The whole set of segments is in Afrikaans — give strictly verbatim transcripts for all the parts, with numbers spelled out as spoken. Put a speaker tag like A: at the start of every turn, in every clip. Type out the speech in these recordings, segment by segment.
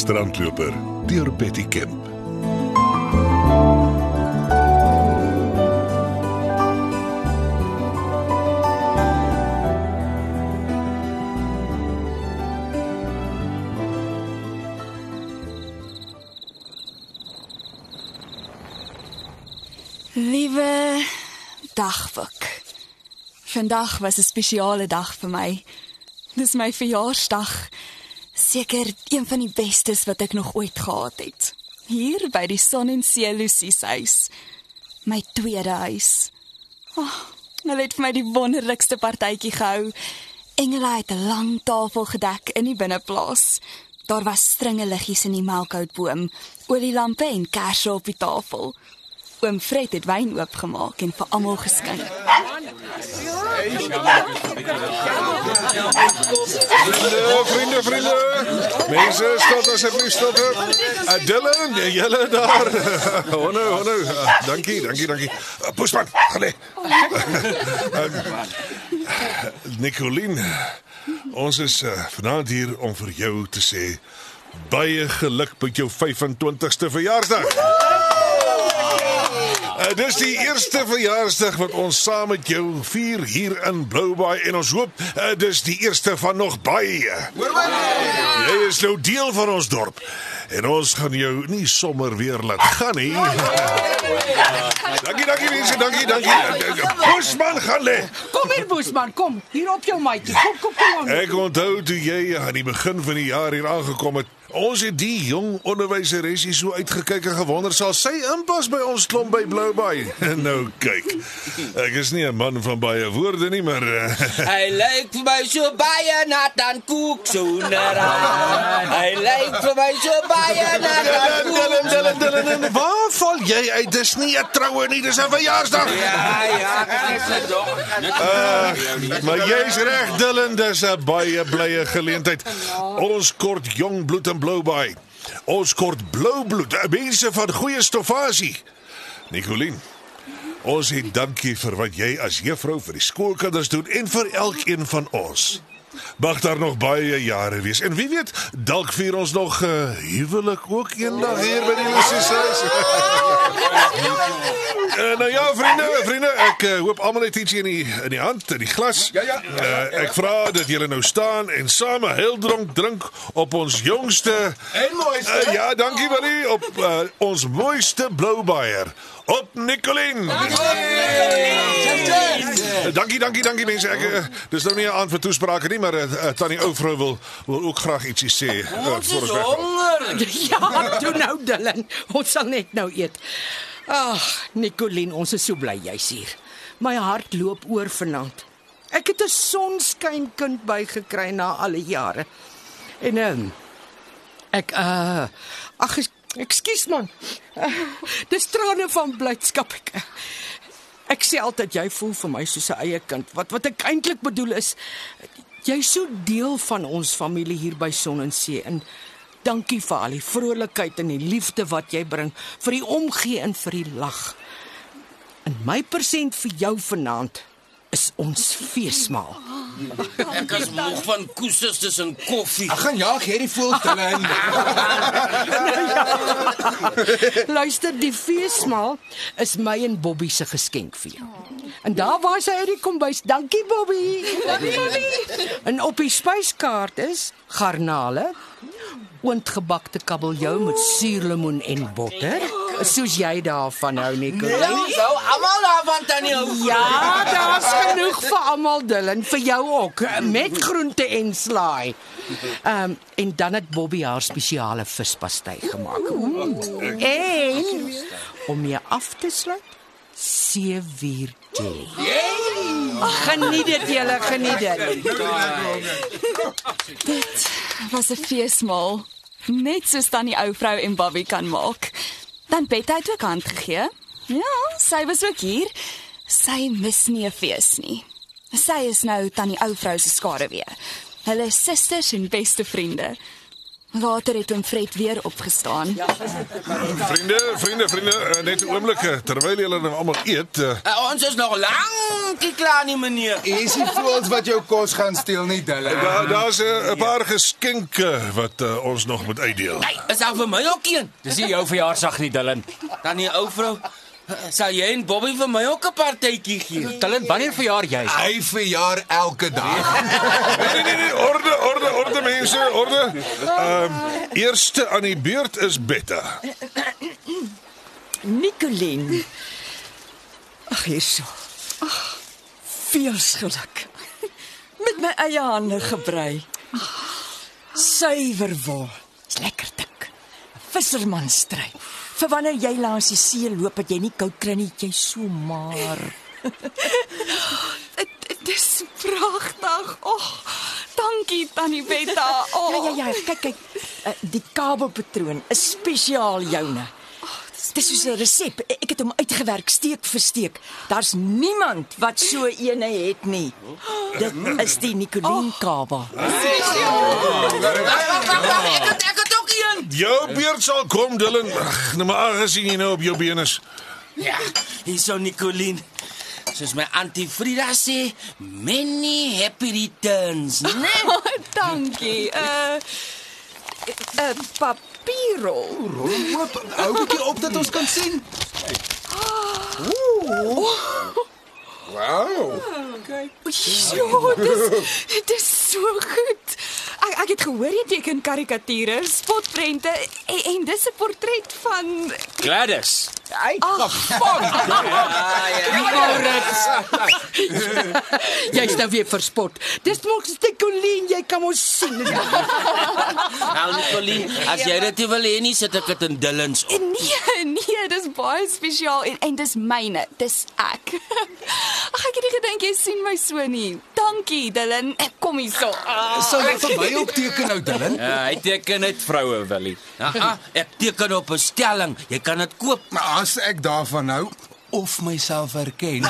A: Strandloper deur Betty Kemp.
B: Liewe dagboek. Vandag was 'n spesiale dag vir my. Dis my verjaarsdag. Seker een van die bestes wat ek nog ooit gehad het. Hier by die Son en See Lucie se huis. My tweede huis. Oh, hulle het vir my die wonderlikste partytjie gehou. Engele het 'n lang tafel gedek in die binneplaas. Daar was stringe liggies in die melkhoutboom, olielampe en kersse op die tafel. Oom Fred het wyn oopgemaak en vir almal geskink.
A: Vriende, vriende, vriende. Mense, stop asseblief, stop. Uh, Dylan, julle daar. Oh no, oh no. Uh, dankie, dankie, dankie. Uh, Poesman, gaan lê. uh, Nicolien, ons is uh, vanaand hier om vir jou te sê baie geluk met jou vyf en twintigste verjaarsdag. Uh, dis die eerste verjaarsdag wat ons saam met jou vier hier in Bloubaai en ons hoop uh, dis die eerste van nog baie. Jy is nou deel van ons dorp en ons gaan jou nie sommer weer laat gaan nie. Dankie, dankie mense, dankie, dankie. Boesman, gaan lê.
C: Kom hier Boesman, kom. Hier op jou maatjie. Kom, kom, kom.
A: Ek onthou toe jy aan die begin van die jaar hier aangekom het. Ons het die jong onderwyseres hier so uitgekyk en gewonder sal sy inpas by ons klomp by Bloubaai. Nou kyk, ek is nie 'n man van baie woorde nie, maar uh...
D: Hy lyk vir my so baie nat aan koek sonder aan. Hy lyk vir my so baie nat aan koek.
A: Dylan, Dylan, Dylan, waar val jy uit? Dis nie 'n troue nie, dis 'n verjaarsdag.
D: Ja, ja, dis dit dog.
A: Uh, maar jy's reg, Dylan, dis 'n baie blye geleentheid. Ons kort jong bloed en Bloubaai. Ons kort blou bloed, mense van goeie stofasie. Nicolien, ons het dankie vir wat jy as juffrou vir die skoolkinders doen en vir elkeen van ons. Mag daar nog baie jare wees. En wie weet, dalk vier ons nog uh, huwelik ook eendag hier by die Lucie se huis. uh, nou ja, vriende, vriende, ek uh, hoop almal het iets in die, in die hand, in die glas.
E: Ja, ja.
A: Uh, ek vra dat julle nou staan en same heel dronk drink op ons jongste
E: En mooiste.
A: Uh, ja, dankie Willie, op uh, ons mooiste Bloubaaier. Op Nicolien. Dankie, dankie, dankie mense. Ek uh, dis nou nie 'n aan vir toesprake nie, maar uh, tannie ouvrou wil wil ook graag ietsie sê. Uh,
D: Ons is honger.
C: Ja, doen nou Dylan. Ons sal net nou eet. Ag, Nicolien, ons is so bly jy's hier. My hart loop oor vanaand. Ek het 'n sonskynkind bygekry na al die jare. En um, ek uh ag ekskuus man. Uh, dis trane van blydskap ek. Uh, ek sê altyd jy voel vir my soos 'n eie kind. Wat wat ek eintlik bedoel is jy's so deel van ons familie hier by Son en See en dankie vir al die vrolikheid en die liefde wat jy bring, vir die omgee en vir die lag. En my persent vir jou vanaand is ons feesmaal.
D: Ek is moeg van koeses tussen koffie.
E: Ek gaan jaag hierdie voël Dylan.
C: Luister, die feesmaal is my en Bobby se geskenk vir jou. En daar was hy uit die kombuis. Dankie Bobby. Dankie Bobby. En op die spyskaart is garnale, oondgebakte kabeljou met suurlemoen en botter. Soos jy daarvan hou, Nicolien.
D: Ons hou almal daarvan tannie ou.
C: Ja, daar's genoeg vir almal Dylan, vir jou ook, met groente en slaai. Ehm um, en dan het Bobby haar spesiale vispastei gemaak. Mm. En om mee af te sluit, seewier jelly. Ag, geniet dit julle, geniet dit.
B: Dit was 'n feesmaal. Net soos tannie ouvrou en Bobby kan maak. Dan Betta het ook hand gegee. Ja, sy was ook hier. Sy mis nie 'n fees nie. Sy is nou tannie ouvrou se skaduwee. Hulle is susters en beste vriende. Later het oom Fred weer opgestaan.
A: Vriende, vriende, vriende, uh, net 'n oomblik uh, terwyl julle nou almal eet. Uh,
D: Uh, ons is nog lank nie klaar nie, meneer.
E: Is die voels wat jou kos gaan steel nie, Dylan?
A: Daar daar's 'n paar geskenke wat uh, ons nog moet uitdeel.
D: Hey, is daar vir my ook een?
F: Dis nie jou verjaarsdag nie, Dylan.
D: Dan die ou vrou, sal jy en Bobby vir my ook 'n partytjie gee?
F: Dylan, wanneer verjaar jy?
E: Hy verjaar elke dag.
A: Nee, nee, nee, nee, orde, orde, orde mense, orde. Ehm uh, eerste aan die beurt is Betta.
C: Nicoline. Ag, hierso. Ag, veel geluk. Met my eie hande gebrei. Suiwer wol. Is lekker dik. 'n Vissermanstrui. Vir wanneer jy langs die see loop, dat jy nie koud kry nie, jy so maar.
B: Dit is pragtig. Oh, dankie tannie Betta. Oh.
C: Ja, ja, ja, kyk, kyk. Uh, die kabelpatroon is spesiaal joune. Dit is soos 'n resep. Ek het hom uitgewerk steek vir steek. Daar's niemand wat so eene het nie. Dit is die Nicoline kabel.
D: Wag, wag, wag, wag, ek het, ek het ook een.
A: Jou beurt sal kom, Dylan. Ag, nou maar aangesien jy nou op jou been is.
D: Ja, hierso Nicoline. Soos my auntie Frida sê, many happy returns, né?
B: Oh, dankie. Uh, uh papierrol.
E: Rol oop, hou bietjie op dat ons kan sien. Wow.
B: Jo, dis dis so goed. Ek ek het gehoor jy teken karikatuure, spotprente en, en dis 'n portret van
F: Gladys.
C: Ag, jy's nou weer verspot. Dis mos Nicoline, jy kan mos sien.
D: Nou Nicoline, as jy dit nie wil hê nie, sit ek dit in Dylan's op.
B: Nee, nee, dis baie spesiaal en en dis myne. Dis ek. Ag, ek het nie gedink jy sien my so nie. Dankie, Dylan. Kom hierso.
E: Sal jy vir my ook teken nou, Dylan?
F: Ja, hy teken net vroue, Willie.
D: Aha, ek teken op 'n stelling. Jy kan dit koop.
E: Maar as ek daarvan nou of myself herken.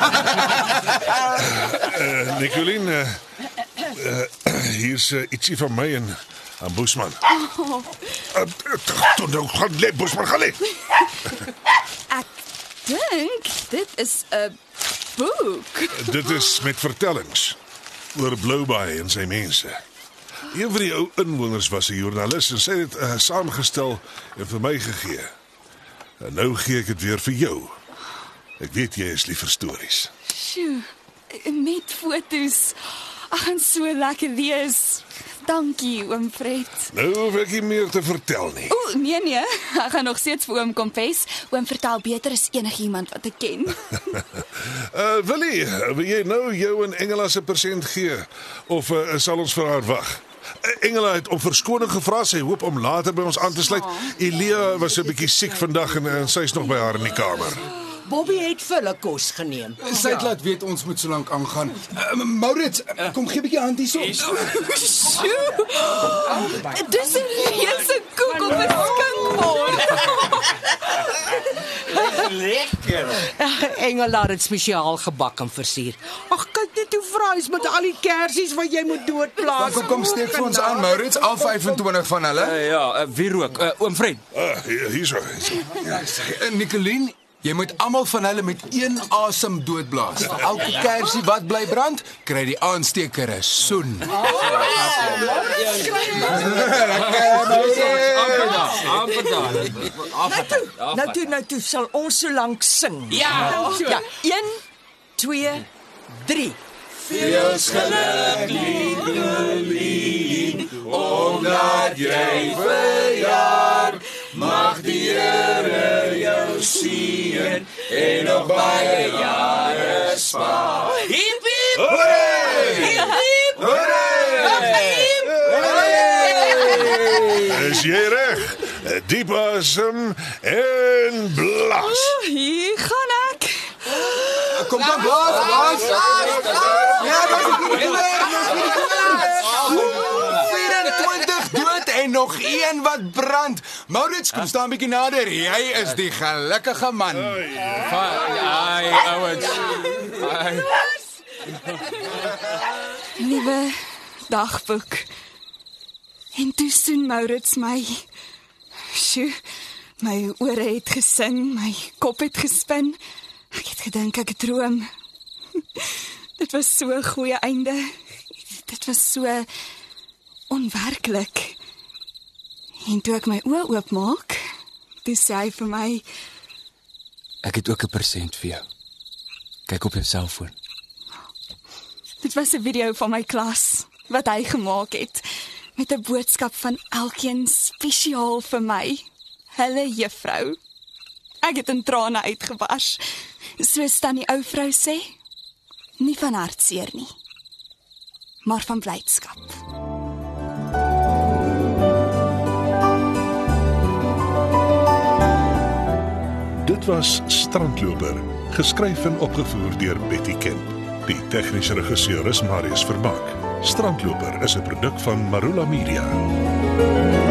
A: Uh, Nicoline, uh, uh, hier's uh, ietsie van my en aan Boesman.
B: Oh.
A: Uh, Toe nou, gaan lê, Boesman, gaan lê.
B: Ek dink dit is 'n boek.
A: Dit is met vertellings oor Bloubaai en sy mense. Een van die ou inwoners was 'n joernalis en sy het dit uh, saamgestel en vir my gegee. En nou gee ek dit weer vir jou. Ek weet jy is lief vir stories.
B: Sjoe, met fotos. Ag, gaan so lekker wees. Dankie, oom Fred.
A: Nou hoef ek nie meer te vertel nie.
B: O, nee nee, ek gaan nog steeds vir oom konfes. Oom vertel beter as enigiemand wat ek ken.
A: uh, Willie, wil jy nou jou en Engela se persent gee of uh, sal ons vir haar wag? Engela het om verskoning gevra, sy hoop om later by ons aan te sluit. Elia was 'n bietjie siek vandag en, en sy's nog by haar in die kamer.
C: Bobby het vir hulle kos geneem.
E: Sy het laat weet ons moet so lank aangaan. Uh, Maurits, uh, kom gee 'n bietjie hand hierso.
B: Sjoe. Dis 'n reuse koek op 'n skinkbord.
D: Lekker.
C: Engela het dit spesiaal gebak en versier. Ag, kyk net hoe vry is met al die kersies wat jy moet doodplaas.
E: Kom kom steek vir ons aan, Maurits, al vyf-en-twintig van hulle.
F: Uh, ja, uh, wie rook? Uh, oom Fred.
A: Ah, hier hierso. hierso.
E: Uh, Nicoline, jy moet almal van hulle met een asem doodblaas. Vir elke kersie wat bly brand, kry die aansteker 'n soen.
C: Nou toe, nou toe sal ons so lank sing.
D: Ja.
C: Ja, een, twee, drie.
E: Feels geluk, Nicoline, omdat jy verjaar. Mag die Here jou seën en nog baie jare spaar.
D: Hip hip.
A: Hooray!
D: Hip hip.
A: Is jy reg? Diep asem en blaas.
B: Oh, hier gaan ek.
E: Kom dan, blaas, blaas. Ja, dat vyf-en-twintig dood en nog een wat brand. Maurits, kom staan 'n bietjie nader. Jy is die gelukkige man.
F: Ai, ouens. Ai.
B: Liewe dagboek. En toe soen Maurits my. Sjoe, my ore het gesing, my kop het gespin. Ek het gedink ek het droom. Dit was so 'n goeie einde. Dit was so onwerklik. En toe ek my oë oopmaak, toe sê hy vir my,
F: Ek het ook 'n persent vir jou. Kyk op jou selfoon.
B: dit was 'n video van my klas, wat hy gemaak het, met 'n boodskap van elkeen spesiaal vir my. Hulle juffrou. Ek het in trane uitgebars. Soos tannie ou vrou sê, nie van hartseer nie, maar van blydskap.
A: Dit was Strandloper, geskryf en opgevoer deur Betty Kemp. Die tegniese regisseur is Marius Vermaak. Strandloper is 'n produk van Marula Media.